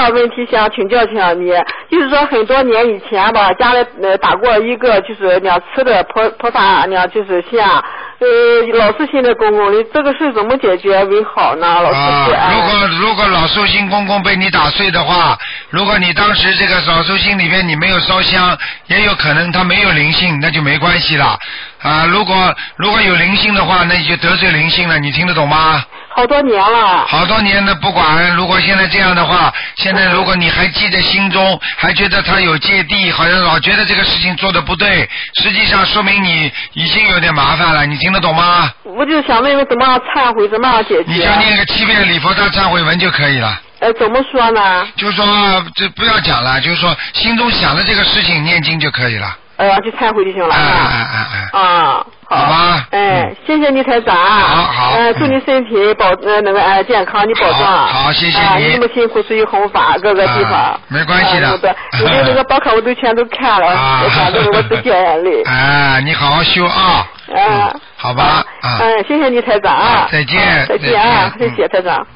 问题想请教你，就是说很多年以前吧，家里打过一个就是两次的菩萨就是像老寿星的公公的，这个事怎么解决为好呢？老师如果老寿星公公被你打碎的话，如果你当时这个老寿星里面你没有烧香，也有可能他没有灵性，那就没关系了啊。如果有灵性的话，那你就得罪灵性了，你听得懂吗？ 好多年了。 好多年的不管，如果现在这样的话，现在如果你还记在心中，还觉得他有芥蒂，好像老觉得这个事情做得不对，实际上说明你已经有点麻烦了，你听得懂吗？ 我就想问问怎么样忏悔，怎么样解决？ 你就念个7遍礼佛大忏悔文就可以了。 怎么说呢？ 就说这不要讲了，就是说心中想的这个事情念经就可以了。 就忏悔就行了。 好吧。 谢谢你台长。 好。 祝你身体健康，你保重。 好，谢谢你。 你那么辛苦，属于弘法各个地方。 没关系的。 你的那个报刊我都全都看了，反正我是掉眼泪。 你好好修啊。好吧。 谢谢你台长啊。 再见。 再见啊，谢谢台长。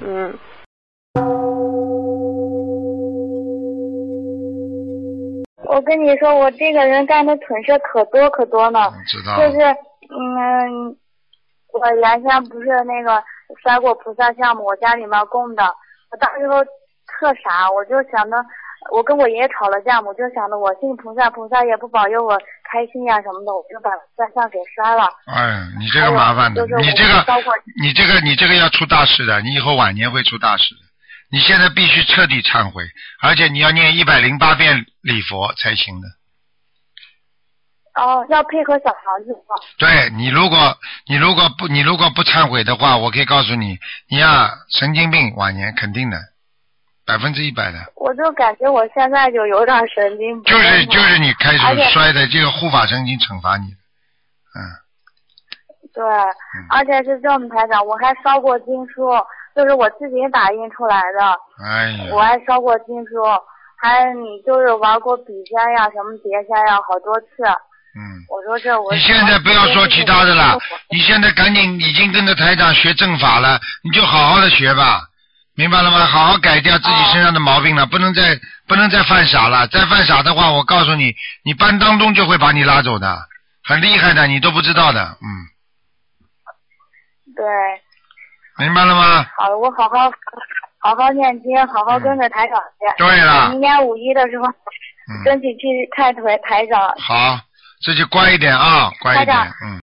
我跟你说，我这个人干的蠢事可多呢。 知道。 就是我原先不是那个摔过菩萨像吗？我家里面供的，我当时候特傻，我就想着，我跟我爷爷吵了架嘛，我就想着我信菩萨，菩萨也不保佑我开心呀什么的，我就把菩萨像给摔了。 你这个麻烦的，你这个要出大事的，你以后晚年会出大事的。你现在必须彻底忏悔，而且你要念108遍礼佛才行的。 要配合小房子吗？ 对，你如果不忏悔的话，我可以告诉你，你神经病晚年肯定的，100%的。 我就感觉我现在就有点神经病。 就是你开始摔的这个护法神经惩罚你。 对，而且是这么台长，我还烧过经书。就是我自己打印出来的，我还烧过经书，还你就是玩过笔仙呀，什么碟仙呀，好多次。我说你现在不要说其他的了，你现在赶紧已经跟着台长学正法了，你就好好的学吧，明白了吗？好好改掉自己身上的毛病了，不能再犯傻了，再犯傻的话，我告诉你，你班当中就会把你拉走的，很厉害的，你都不知道的。 对。 明白了吗？ 好了，我好好念经，好好跟着台长学。 对了。 明年5一的时候，争取去看台长。 好，自己乖一点啊，乖一点。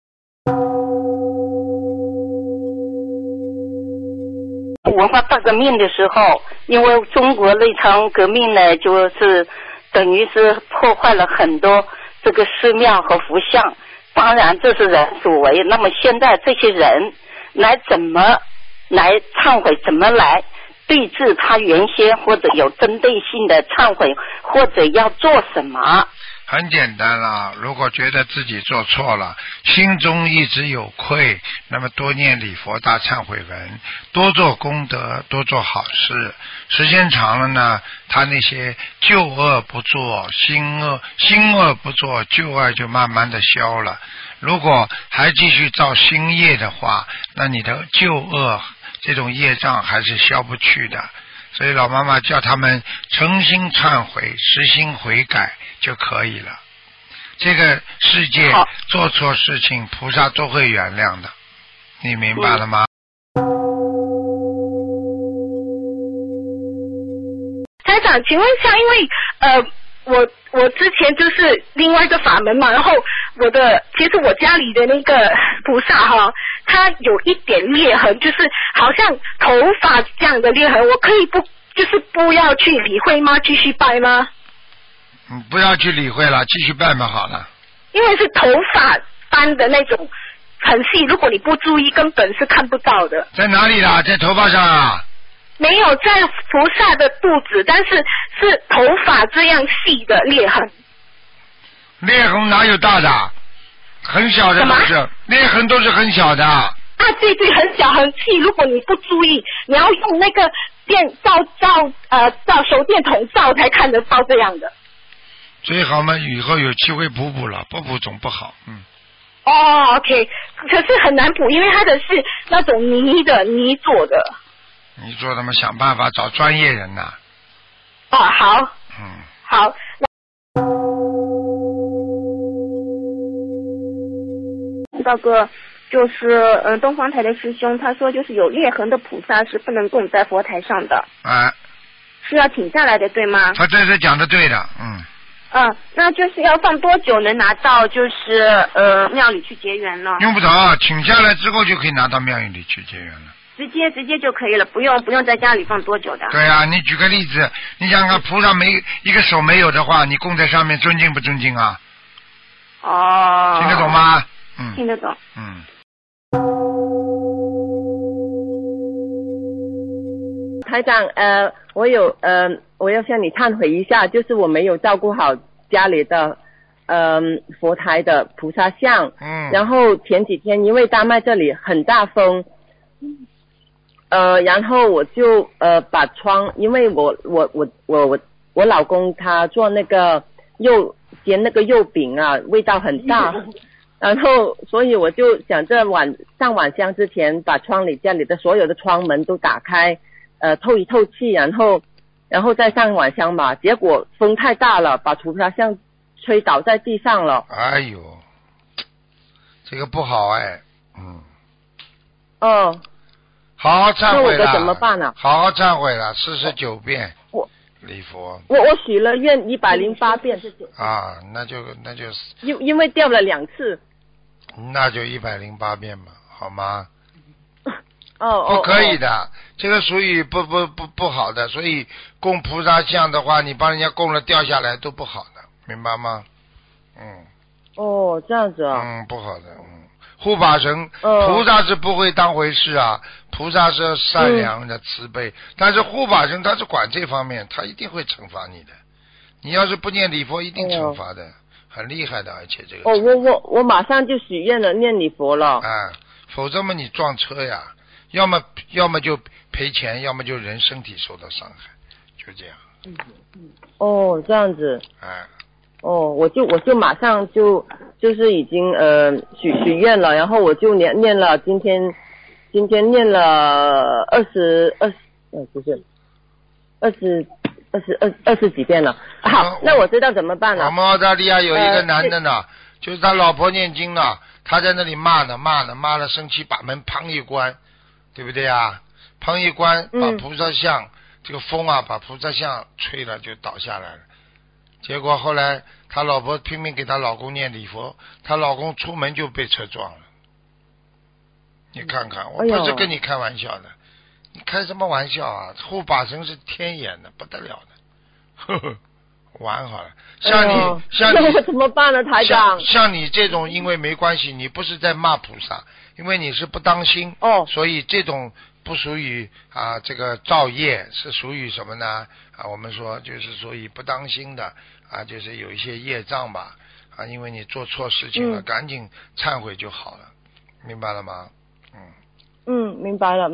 文化大革命的时候，因为中国那场革命呢，就是等于是破坏了很多这个寺庙和佛像，当然这是人所为。那么现在这些人怎么来忏悔，怎么来对治他原先或者有针对性的忏悔，或者要做什么？ 很简单了，如果觉得自己做错了，心中一直有愧，那么多念礼佛大忏悔文，多做功德，多做好事，时间长了呢，他那些旧恶不做，新恶不做，旧恶就慢慢的消了。如果还继续造新业的话，那你的旧恶这种业障还是消不去的。所以老妈妈叫他们诚心忏悔，实心悔改就可以了。这个世界做错事情，菩萨都会原谅的，你明白了吗？ 台长，请问一下，因为我之前就是另外一个法门嘛，然后其实我家里的那个菩萨哈，它有一点裂痕，就是好像头发这样的裂痕，我可以不要去理会吗？继续拜吗？ 不要去理会了，继续拜嘛好了。 因为是头发斑的那种很细，如果你不注意根本是看不到的。 在哪里啦？在头发上啊？ 没有，在菩萨的肚子，但是是头发这样细的裂痕。 裂痕哪有大的？很小的都是，裂痕都是很小的。 对，很小很细，如果你不注意，你要用那个照手电筒照才看得到这样的。 最好嘛，以后有机会补了，不补总不好。 OK， 可是很难补，因为它的是那种泥做的。 你做的嘛，想办法找专业人呐。 哦，好。好。大哥，就是东方台的师兄，他说就是有裂痕的菩萨是不能供在佛台上的。是要请下来的，对吗？ 他这是讲的对的， 那就是要放多久能拿到就是庙里去结缘呢？ 用不着，请下来之后就可以拿到庙里去结缘了。 直接就可以了，不用在家里放多久的。 对啊，你举个例子，你想看菩萨一个手没有的话，你供在上面尊敬不尊敬啊？听得懂吗？ 听得懂。 台长，我要向你忏悔一下，就是我没有照顾好家里的佛台的菩萨像。然后前几天因为大麦这里很大风，然后我就把窗，因为我老公他做那个煎那个肉饼啊，味道很大。然后所以我就想着上晚香之前把家里的所有的窗门都打开，透一透气，然后再上晚香嘛。结果风太大了，把菩萨像吹倒在地上了。 哎呦，这个不好哎。好好忏悔了。那我该怎么办呢？好好忏悔了，49遍礼佛。 我许了愿108遍。 那就因为掉了2次。 那就108遍吧，好吗？不可以的，这个属于不好的，所以供菩萨像的话，你帮人家供了掉下来都不好的，明白吗？ 这样子啊。 不好的。护法神，菩萨是不会当回事啊，菩萨是善良的慈悲，但是护法神他是管这方面，他一定会惩罚你的。你要是不念礼佛，一定惩罚的，很厉害的，而且这个。 我马上就许愿了，念礼佛了。 否则嘛你撞车呀，要么就赔钱，要么就人身体受到伤害，就这样。 这样子。我就马上就是已经许愿了，然后我就念了，今天念了20几遍了。好，那我知道怎么办了。 我们澳大利亚有一个男的呢，就是他老婆念经呢，他在那里骂了，生气把门砰一关，对不对啊？砰一关，把菩萨像这个风啊，把菩萨像吹了就倒下来了。结果后来他老婆拼命给他老公念礼佛，他老公出门就被车撞了。你看看，我不是跟你开玩笑的，你开什么玩笑啊？护法神是天眼的，不得了的，玩好了。像你怎么办呢，台长？ 像你这种，因为没关系，你不是在骂菩萨，因为你是不当心，所以这种不属于这个造业，是属于什么呢？我们说就是属于不当心的就是有一些业障吧因为你做错事情了，赶紧忏悔就好了，明白了吗？ 明白了。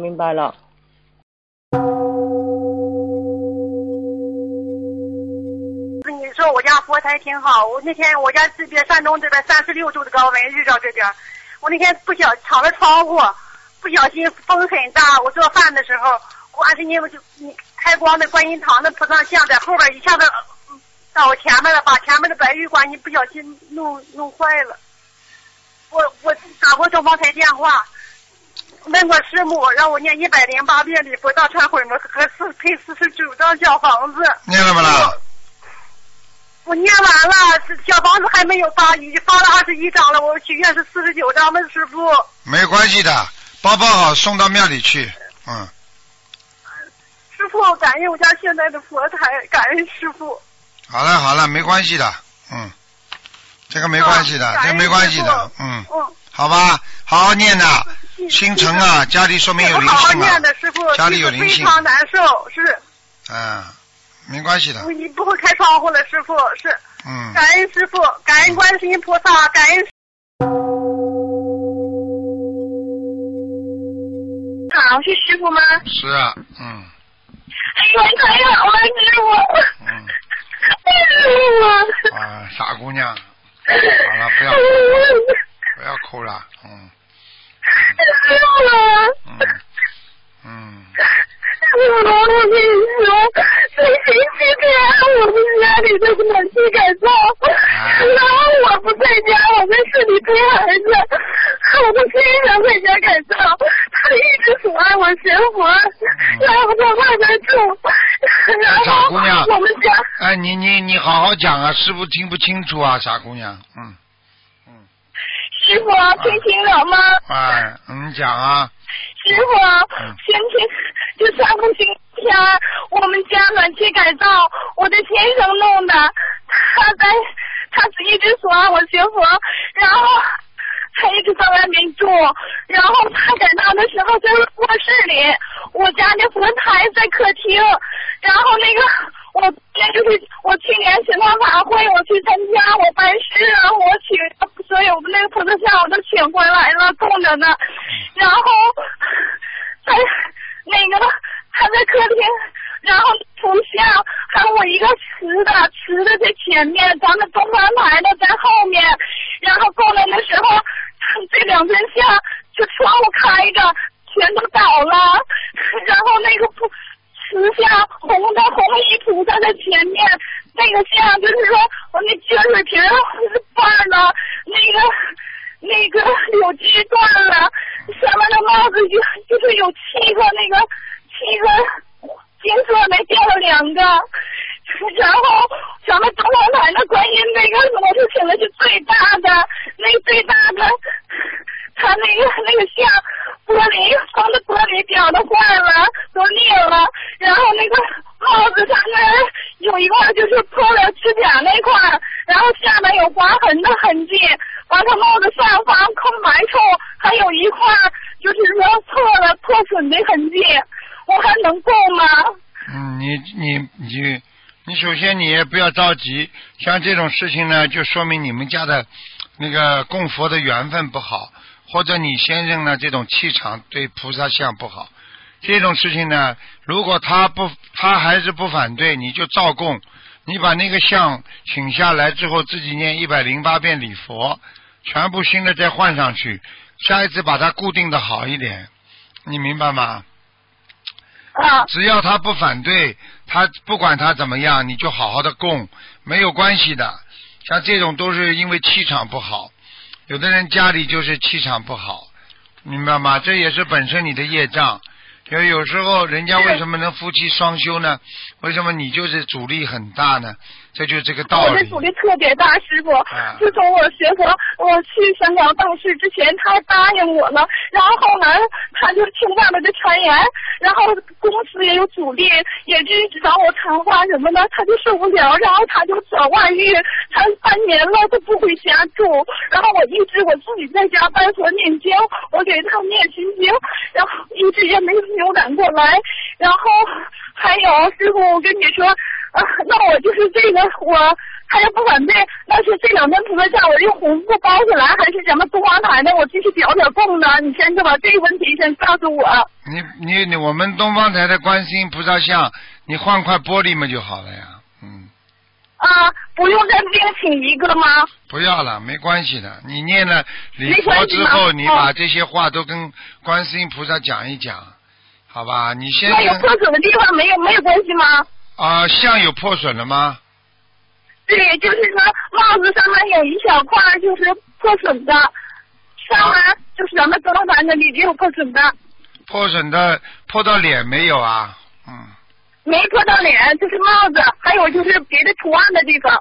你说我家佛台挺好，我那天我家这边山东这边36度的高温，日照这边，我那天敞了窗户，不小心风很大，我做饭的时候，观世音就开光的观音堂的菩萨像在后边一下子到我前面了，把前面的白玉观音不小心弄坏了。我打过东方台电话，问过师母，让我念108遍礼佛大忏悔文和配49张小房子。 念了吗啦？ 我念完了，小房子还没有发，已经发了21张了。我许愿是49张的，师傅。 没关系的，包好送到庙里去。 师傅，感恩我家现在的佛台，感恩师傅。 好了，没关系的，这个没关系的，这没关系的，好吧，好好念的，心诚啊，家里说明有灵性好好念的，师傅， 家里有灵性， 非常难受，是。 没关系的。 你不会开窗户了，师傅，是。感恩师傅，感恩观世音菩萨，感恩。 好，是师傅吗？ 是啊， 你太好了，师傅。 傻姑娘，好了，不要哭了， 我跟你说，师星期天我们家里的暖气改造，然后我不在家，我在市里陪孩子，我的先生在家改造，他一直阻碍我学佛，然后在外面住，然后姑娘我们家。 哎，你好好讲啊，师傅听不清楚啊，傻姑娘， 师傅听清了吗？ 哎，你讲啊。 师傅，前天就上个星期天，我们家暖气改造，我的先生弄的，他一直说我学佛，然后他一直在外面住，然后他改造的时候在卧室里，我家的佛台在客厅，然后我去年学完法会，我去参加，我拜师，然后我请所有的那个菩萨像我都请回来了，供着呢，然后他在客厅，然后图像还有我一个瓷的在前面，咱们东方台的在后面，然后供着的时候，这两尊像就窗户开着，全都倒了，然后那个瓷像红衣菩萨在前面，那个像就是说我那撅水瓶断了，那个柳枝断了，上面的帽子就是有七个金色的掉了2个，然后咱们东方台的观音那个我是请的是最大的，那个最大的，他那个像玻璃掉的坏了，都裂了，然后那个帽子上面有一块就是破了指甲那块，然后下面有划痕的痕迹，完他帽子上方空白处还有一块就是说破损的痕迹，我还能供吗？ 你首先你也不要着急，像这种事情呢，就说明你们家的那个供佛的缘分不好，或者你先生呢这种气场对菩萨像不好，这种事情呢，如果他还是不反对，你就照供，你把那个像请下来之后，自己念108遍礼佛，全部新的再换上去，下一次把它固定的好一点，你明白吗？只要他不反对，他不管他怎么样，你就好好的供，没有关系的。像这种都是因为气场不好，有的人家里就是气场不好，明白吗？这也是本身你的业障。因为有时候人家为什么能夫妻双修呢？为什么你就是阻力很大呢？这就是这个道理。 我的阻力特别大，师傅。自从我学佛，我去香港办事之前，他答应我了，然后后来他就听外面的传言，然后公司也有阻力，也一直找我谈话什么的，他就受不了，然后他就找外遇，他3年了都不回家住，然后我自己在家拜佛念经，我给他念心经，然后一直也没扭转过来，然后还有师傅，我跟你说，那我就是这个他要不反对，那是这2尊菩萨像我用红布包起来，还是咱们东方台的我继续表供呢？你先就把这个问题先告诉我。 你我们东方台的观世音菩萨像，你换块玻璃嘛就好了呀。 不用再另请一个吗？ 不要了，没关系的。你念了礼佛之后，你把这些话都跟观世音菩萨讲一讲，好吧？你先。 那有破损的地方没有关系吗？ 像有破损了吗？ 对，就是说帽子上面有一小块就是破损的，上面就是咱们东方台的里也有破损的。 破损的破到脸没有啊？ 没破到脸，就是帽子，还有就是别的图案的地方。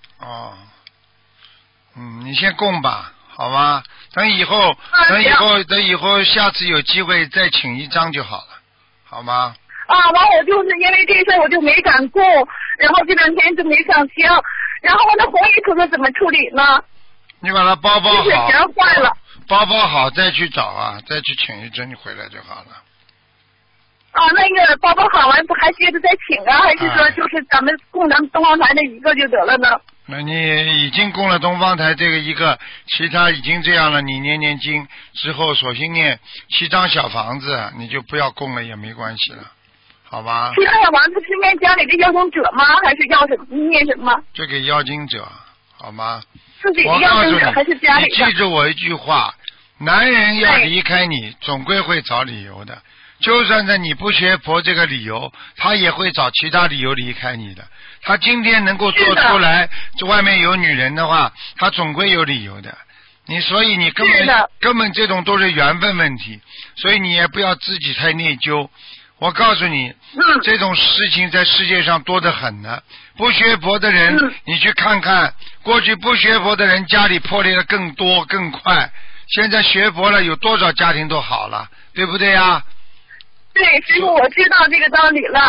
你先供吧，好吗？等以后下次有机会再请一张就好了，好吗？ 完我就是因为这事我就没敢供，然后这2天就没上香，然后我的红衣菩萨怎么处理呢？ 你把它包好， 就是全坏了。 包好再去找再去请一尊回来就好了。 那个包好完不还接着再请还是说就是咱们供咱们东方台的一个就得了呢？ 那你已经供了东方台这个一个，其他已经这样了，你念经之后索性念7张小房子，你就不要供了也没关系了，好吧？7 张小房子是念家里的要经者吗？还是要什么念什么？ 就给要经者，好吗？ 自己的要经者还是家里的？ 你记住我一句话，男人要离开你总归会找理由的， 就算是你不学佛这个理由，他也会找其他理由离开你的。他今天能够做出来，这外面有女人的话，他总归有理由的。所以你根本这种都是缘分问题，所以你也不要自己太内疚。我告诉你，这种事情在世界上多得很呢。不学佛的人，你去看看，过去不学佛的人家里破裂的更多更快，现在学佛了，有多少家庭都好了，对不对呀？ 对，师傅，我知道这个道理了。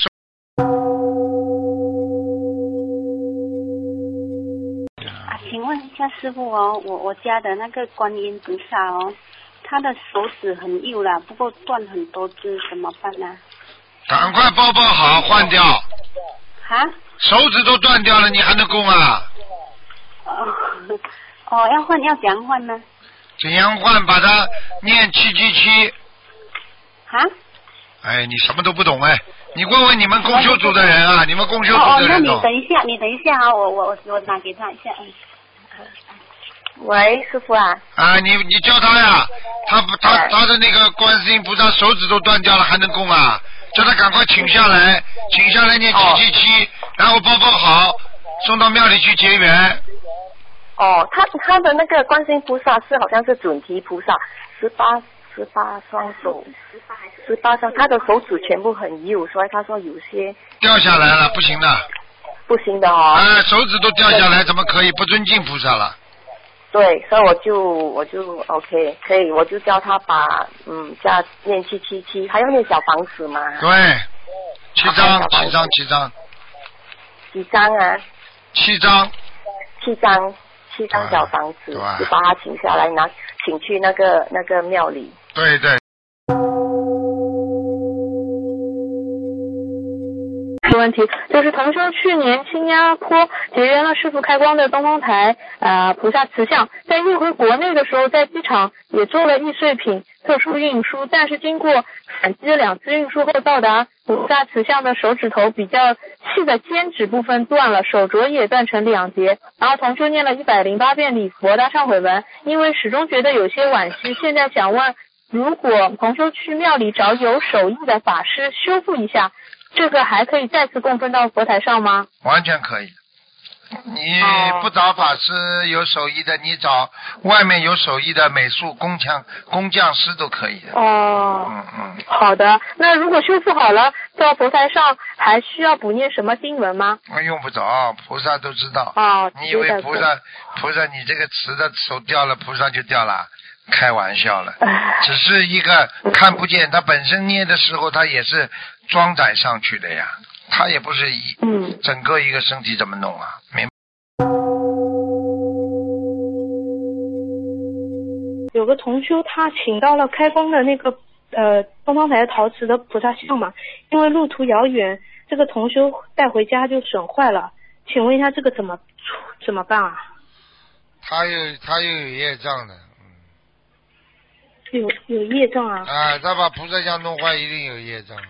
请问一下师傅哦，我家的那个观音菩萨哦，他的手指很幼了，不过断很多只，怎么办呢？ 赶快包好，换掉。 啊？ 手指都断掉了，你还能供啊？ 要换要怎样换呢？ 怎样换？把它念777。 啊？ 哎，你什么都不懂哎！你问问你们共修组的人啊，你们共修组的人那你等一下啊，我拿给他一下。 喂，师傅啊。 啊，你叫他呀，他的那个观世音菩萨手指都断掉了，还能供啊？叫他赶快请下来念777，然后包好，送到庙里去结缘。 他的那个观世音菩萨是好像是准提菩萨，18双手，18双，他的手指全部很幼，所以他说有些掉下来了，不行的。 不行的哦。 手指都掉下来，怎么可以？不尊敬菩萨了。 对，所以我就 OK， 可以，我就叫他把加念777，还要念小房子嘛。 对，7张。几张啊？7张小房子，就把他请下来请去那个庙里。 对。 问题就是同修去年新加坡结缘了师父开光的东方台菩萨慈像，在运回国内的时候，在机场也做了易碎品特殊运输，但是经过反击的2次运输后，到达菩萨慈像的手指头比较细的尖指部分断了，手镯也断成2截。然后同修念了108遍礼佛大忏悔文，因为始终觉得有些惋惜，现在想问，如果同修去庙里找有手艺的法师修复一下，这个还可以再次供奉到佛台上吗？ 完全可以。你不找法师有手艺的，你找外面有手艺的美术工匠师都可以的。 好的。那如果修复好了，到佛台上还需要补念什么经文吗？ 用不着，菩萨都知道。你以为菩萨你这个瓷的手掉了，菩萨就掉了？开玩笑了，只是一个看不见，他本身捏的时候他也是装载上去的呀，他也不是整个一个身体怎么弄啊？明白？ 有个同修他请到了开光的那个东方台陶瓷的菩萨像嘛，因为路途遥远，这个同修带回家就损坏了，请问一下这个怎么办啊？ 他又有业障的。 有业障啊！ 他把菩萨像弄坏，一定有业障。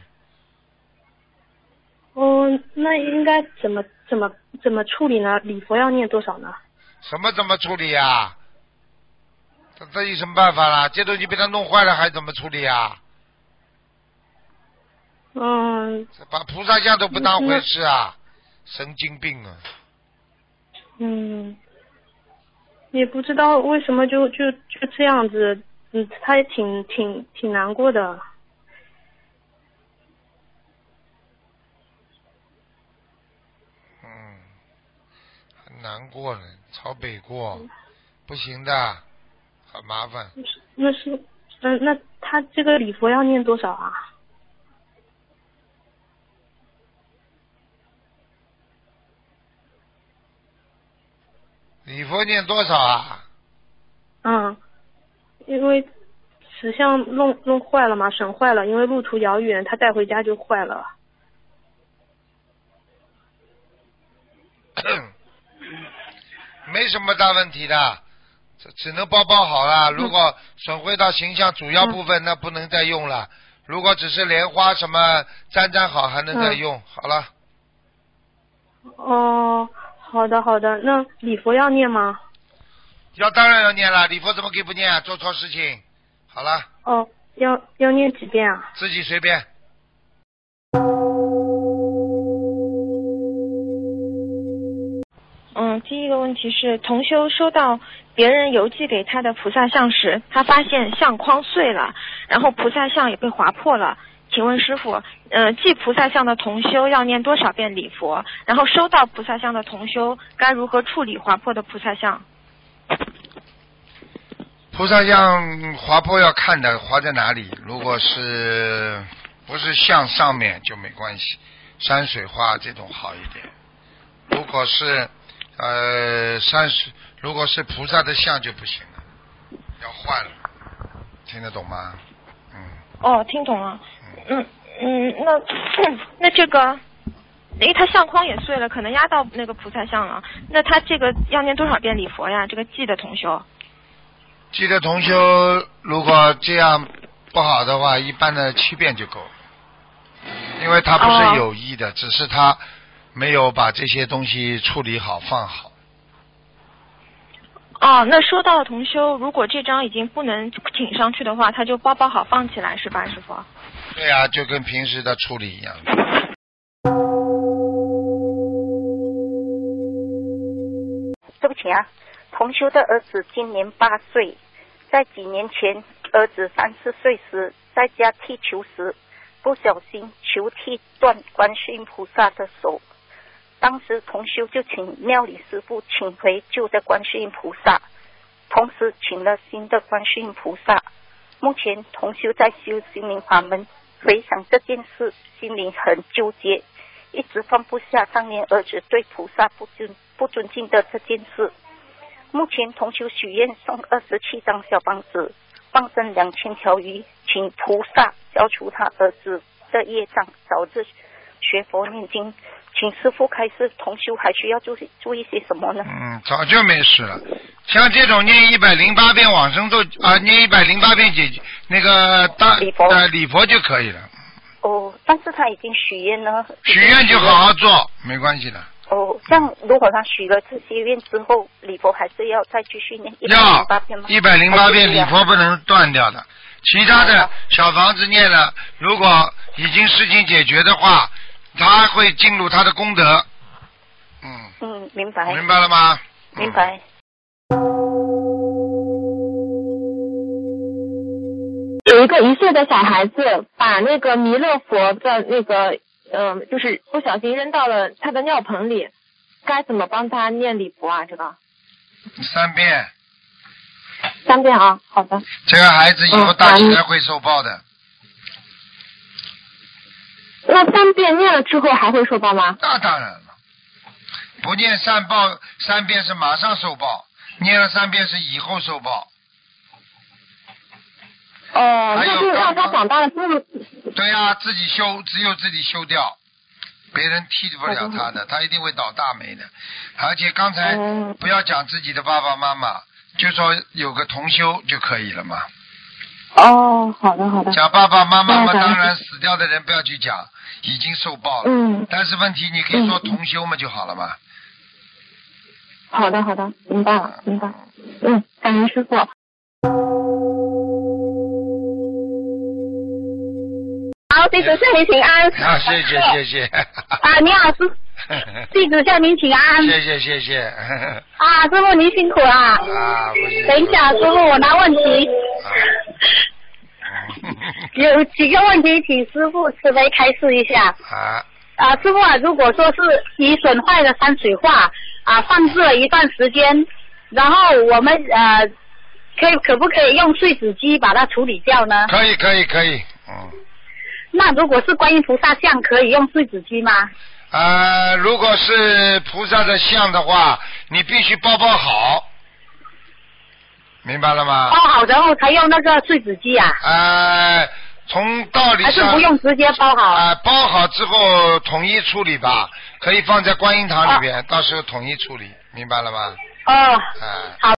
那应该怎么处理呢？礼佛要念多少呢？ 怎么处理呀？这有什么办法啦？这东西被他弄坏了，还怎么处理呀？把菩萨像都不当回事啊！神经病啊！ 也不知道为什么就这样子。他也挺难过的。 很难过了，朝北过，不行的，很麻烦。 那他这个礼佛要念多少啊？ 礼佛念多少啊？ 因为瓷像弄坏了嘛，损坏了，因为路途遥远，他带回家就坏了。 没什么大问题的，只能包好了。如果损毁到形象主要部分，那不能再用了。如果只是莲花什么粘好，还能再用。好了。 好的，那礼佛要念吗？ 当然要念了，礼佛怎么可以不念啊？做错事情，好了。 要念几遍啊？ 自己随便。 第一个问题是，同修收到别人邮寄给他的菩萨像时，他发现相框碎了，然后菩萨像也被划破了。请问师父，寄菩萨像的同修要念多少遍礼佛？然后收到菩萨像的同修该如何处理划破的菩萨像？ 菩萨像划破要看的划在哪里，如果是不是像上面就没关系，山水画这种好一点。如果是如果是菩萨的像就不行了，要换了，听得懂吗？ 听懂了。那这个，他相框也碎了，可能压到那个菩萨像了。那他这个要念多少遍礼佛呀？这个记的同修。 记的同修，如果这样不好的话，一般的7遍就够了，因为他不是有意的，只是他没有把这些东西处理好放好。 那收到的同修，如果这张已经不能请上去的话，他就包好放起来是吧，师父？ 对啊，就跟平时的处理一样。 对不起啊，同修的儿子今年8岁，在几年前儿子3、4岁时，在家踢球时不小心球踢断观世音菩萨的手，当时同修就请庙里师父请回旧的观世音菩萨，同时请了新的观世音菩萨。目前同修在修心灵法门，回想这件事，心里很纠结，一直放不下当年儿子对菩萨不尊敬的这件事。目前同修许愿送27张小房子，放生2000条鱼，请菩萨消除他儿子的业障，早日学佛念经。请师父开示，同修还需要注意些什么呢？ 早就没事了。像这种念108遍往生咒念108遍那个礼佛就可以了。 但是他已经许愿了。 许愿就好好做，没关系的。 像如果他许了这些愿之后，礼佛还是要再继续念108遍吗 ？108遍礼佛不能断掉的。其他的小房子念了，如果已经事情解决的话，他会进入他的功德。 明白。 明白了吗？ 明白。 有一个1岁的小孩子把那个弥勒佛的那个就是不小心扔到了他的尿盆里，该怎么帮他念礼佛啊？这个 3遍。 3遍啊，好的。 这个孩子以后大起来会受报的。 那3遍念了之后还会受报吗？ 那当然了，不念3遍是马上受报，念了3遍是以后受报。 那就让他长大了之后。 对啊，自己修，只有自己修掉，别人替不了他的，他一定会倒大霉的。而且刚才不要讲自己的爸爸妈妈，就说有个同修就可以了嘛。 好的好的。 讲爸爸妈妈嘛，当然死掉的人不要去讲，已经受报了。但是问题你可以说同修嘛就好了嘛。 好的，明白了。感恩师父。 好，弟子向您请安。 谢谢。 你好，师弟子向您请安。 谢谢。 师父您辛苦了。 不是。 等一下，师父我拿问题。有几个问题，请师父慈悲开示一下。师父如果说是已损坏的山水画放置了一段时间，然后我们可不可以用碎纸机把它处理掉呢？ 可以。 那如果是观音菩萨像，可以用碎纸机吗？ 如果是菩萨的像的话，你必须包好，明白了吗？ 包好然后才用那个碎纸机啊？ 从道理上还是不用直接包好？ 包好之后统一处理吧，可以放在观音堂里边，到时候统一处理，明白了吗？ 好。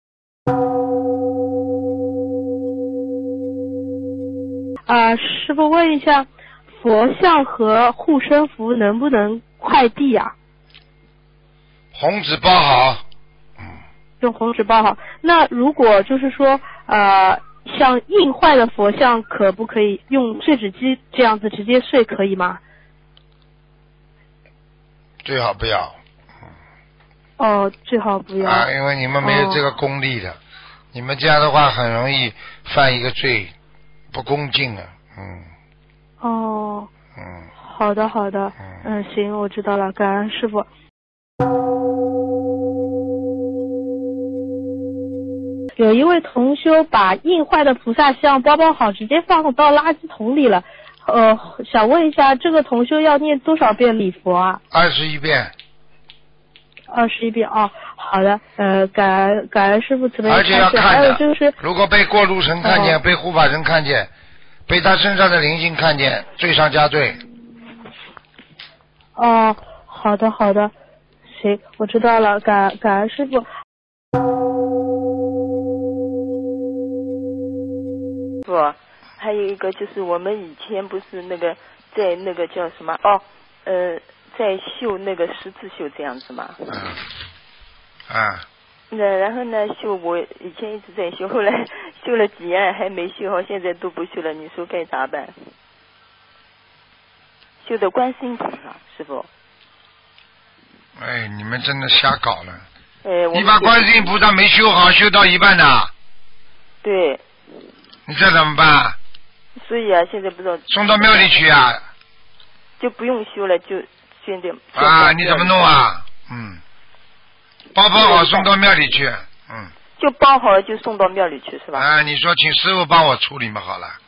师父问一下，佛像和护身符能不能快递啊？ 红纸包好。 用红纸包好。那如果就是说像硬坏的佛像，可不可以用碎纸机这样子直接碎，可以吗？ 最好不要。 哦，最好不要。 因为你们没有这个功力的，你们这样的话很容易犯一个罪，不恭敬啊。 好的好的，行，我知道了，感恩师父。有一位同修把印坏的菩萨像包好，直接放到垃圾桶里了。想问一下，这个同修要念多少遍礼佛啊 ？21遍。 21遍哦，好的，感恩师父慈悲。 而且要看还有就是， 如果被过路神看见，被护法神看见，被他身上的灵性看见，罪上加罪。 好的好的，行，我知道了，感恩师父。 还有一个就是我们以前不是那个在那个叫什么在绣那个十字绣这样子嘛。然后呢我以前一直在绣，后来绣了几年还没绣好，现在都不绣了，你说该咋办？绣的观世音菩萨，师父。 你们真的瞎搞了。你把观世音菩萨没修好，修到一半的。 对。 你这怎么办？ 所以啊，现在不知道送到庙里去啊， 就不用修了，就现在你怎么弄啊？包好送到庙里去， 就包好了就送到庙里去是吧？ 你说请师傅帮我处理嘛，好了。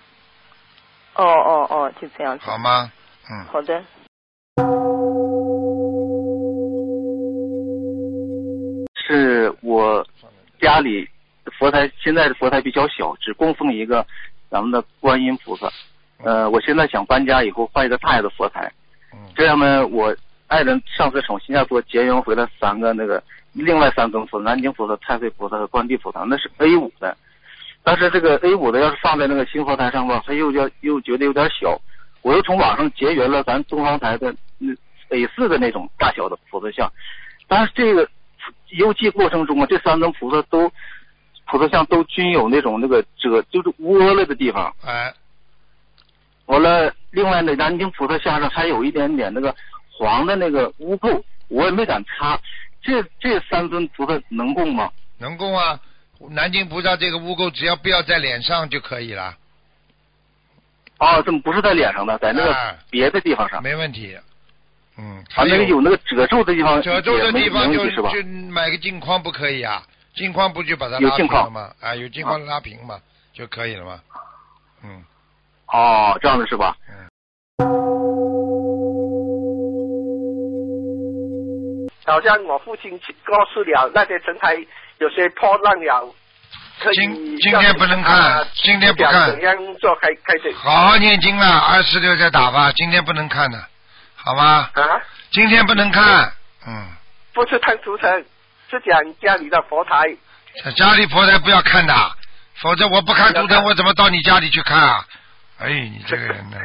就这样子。 好吗？ 好的。 是我家里佛台，现在的佛台比较小，只供奉一个咱们的观音菩萨。我现在想搬家以后换一个大的佛台。这样呢，我爱人上次从新加坡结缘回来另外3尊菩萨，南京菩萨、太岁菩萨和观地菩萨，那是 A5 的。但是这个 A5 的要是放在那个新佛台上吧，他又觉得有点小。我又从网上结缘了咱东方台的A4 的那种大小的菩萨像，但是这个邮寄过程中啊，这3尊菩萨像都均有那个就是窝了的地方。完了，另外那南京菩萨像上还有一点点那个黄的那个污垢，我也没敢擦。这3尊菩萨能供吗？ 能供啊，南京菩萨这个污垢只要不要在脸上就可以了。 这么不是在脸上的，在那个别的地方上。 没问题。 那个有那个褶皱的地方， 褶皱的地方就买个镜框不可以啊？镜框不就把它拉平了吗？有镜框拉平嘛，就可以了嘛。 这样的是吧？ 好像我父亲告诉了那些神台有些破烂了， 今天不能看，今天不看。 怎样做开始？ 好好念经了，26再打吧，今天不能看的，好吗？今天不能看。 不是看图腾，是讲家里的佛台。 家里佛台不要看的，否则我不看图腾，我怎么到你家里去看啊？你这个人呢？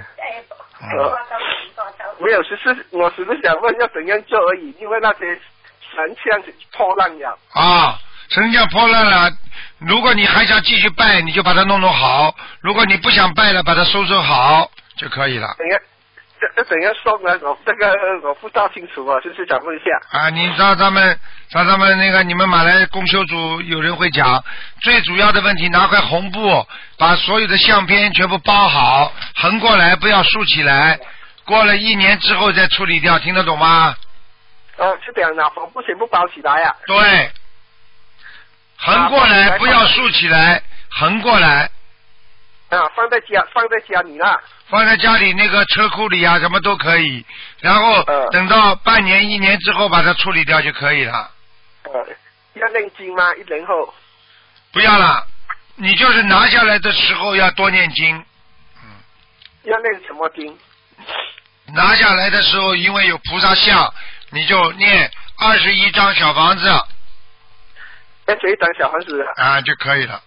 没有，我只是想问要怎样做而已，因为那些神像破烂了。 神像破烂了，如果你还想继续拜，你就把它弄好；如果你不想拜了，把它收好就可以了。 怎样送呢？我不大清楚啊，就是想问一下。 你找他们那个你们马来公修组有人会讲，最主要的问题拿块红布把所有的相片全部包好，横过来不要竖起来，过了1年之后再处理掉，听得懂吗？ 是这样的，红布全部包起来啊。 对，横过来不要竖起来，横过来。 放在家里啦。 放在家里那个车库里什么都可以，然后等到半年1年之后把它处理掉就可以了。 要念经吗？1年后？ 不要了，你就是拿下来的时候要多念经。 要念什么经？ 拿下来的时候因为有菩萨像，你就念21张小房子。 21张小房子就可以了。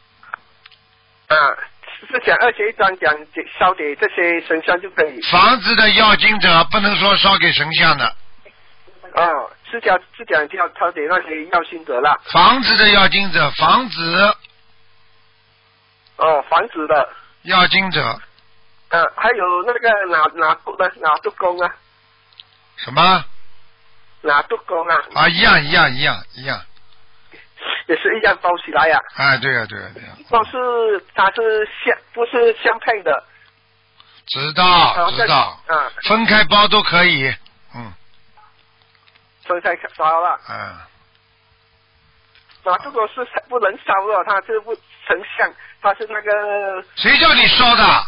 是讲21张讲烧给这些神像就可以。 房子的要经者不能说烧给神像的。 是讲要烧给那些要经者啦。 房子的要经者，房子哦，房子的。 要经者。 还有那个拿督公啊。 什么？ 拿督公啊。 啊，一样。 也是一样包起来呀。 对呀。 都是它是不是相配的。 知道。分开包都可以。 分开烧了。这个是不能烧了，它是不成像，它是那个。 谁叫你烧的？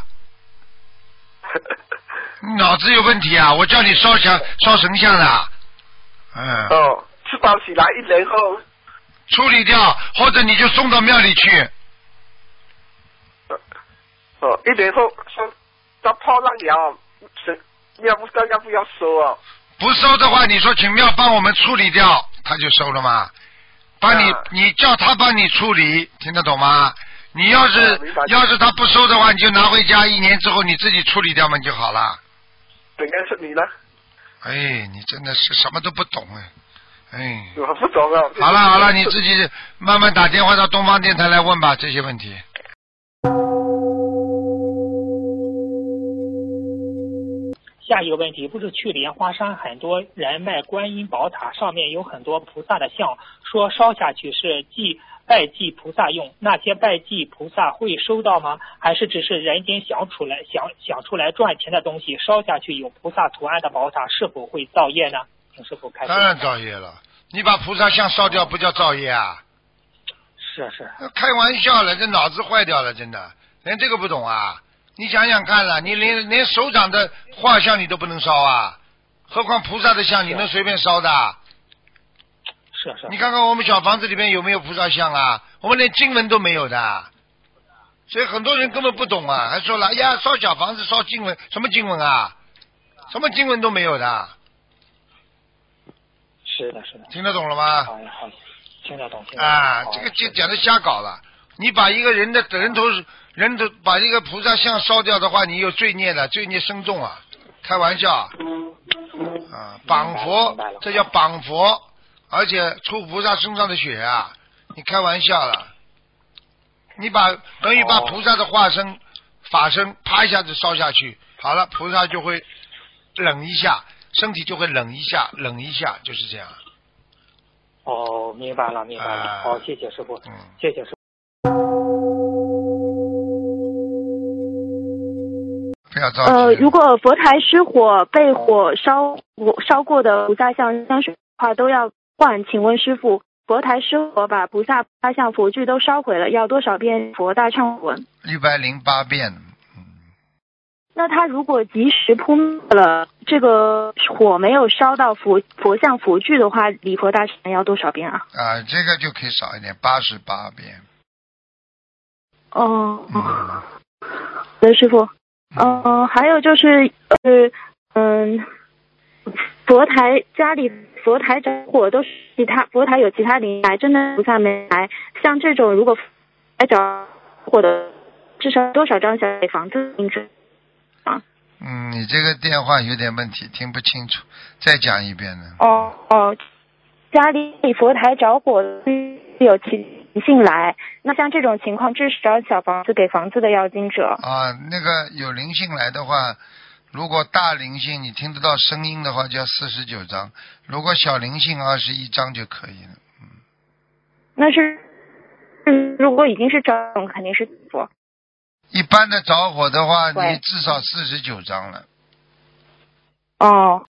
你脑子有问题啊！我叫你烧神像的。 是包起来1年后处理掉，或者你就送到庙里去。 1年后说到破烂了，要不要收啊？ 不收的话，你说请庙帮我们处理掉，他就收了吗？你叫他帮你处理，听得懂吗？你要是他不收的话，你就拿回家，1年之后你自己处理掉嘛就好了。 怎样是你呢？ 你真的是什么都不懂我不懂啊。 好了，你自己慢慢打电话到东方电台来问吧这些问题。 下一个问题，不是去莲花山很多人卖观音宝塔，上面有很多菩萨的像，说烧下去是拜祭菩萨用，那些拜祭菩萨会收到吗？还是只是人间想出来赚钱的东西，烧下去有菩萨图案的宝塔是否会造业呢？请师父开始。 当然造业了，你把菩萨像烧掉不叫造业啊？ 是。 开玩笑了，这脑子坏掉了，真的，连这个不懂啊？你想想看了，你连手掌的画像你都不能烧啊，何况菩萨的像你能随便烧的？ 是。 你看看我们小房子里面有没有菩萨像啊？我们连经文都没有的，所以很多人根本不懂啊，还说了，哎呀，烧小房子烧经文，什么经文啊？什么经文都没有的。 是的。 听得懂了吗？ 好，听得懂。 这个就讲的瞎搞了。你把一个人的人头把一个菩萨像烧掉的话，你有罪孽的，罪孽深重啊！开玩笑绑佛，这叫绑佛，而且出菩萨身上的血啊！你开玩笑了？你等于把菩萨的化身法身啪一下子烧下去，好了，菩萨就会冷一下，身体就会冷一下，就是这样。 明白了。好，谢谢师父。谢谢师父。 不要着急。 如果佛台失火被火烧过的菩萨像香水的话都要换，请问师父，佛台失火把菩萨像佛具都烧毁了，要多少遍佛大忏悔文 ？108遍。 那他如果及时扑灭了这个火，没有烧到佛像佛具的话，礼佛大忏悔要多少遍啊？ 这个就可以少一点，88遍。 师父。还有就是佛台家里佛台着火都是佛台有其他灵来，真的菩萨没来，像这种如果来着火的，至少多少张小房子名字啊？ 你这个电话有点问题，听不清楚，再讲一遍呢。 家里佛台着火有其灵性来，那像这种情况至少小房子给房子的要经者那个有灵性来的话，如果大灵性你听得到声音的话就要49张，如果小灵性21张就可以了。 那是如果已经是着火肯定是佛， 一般的着火的话你至少49张了。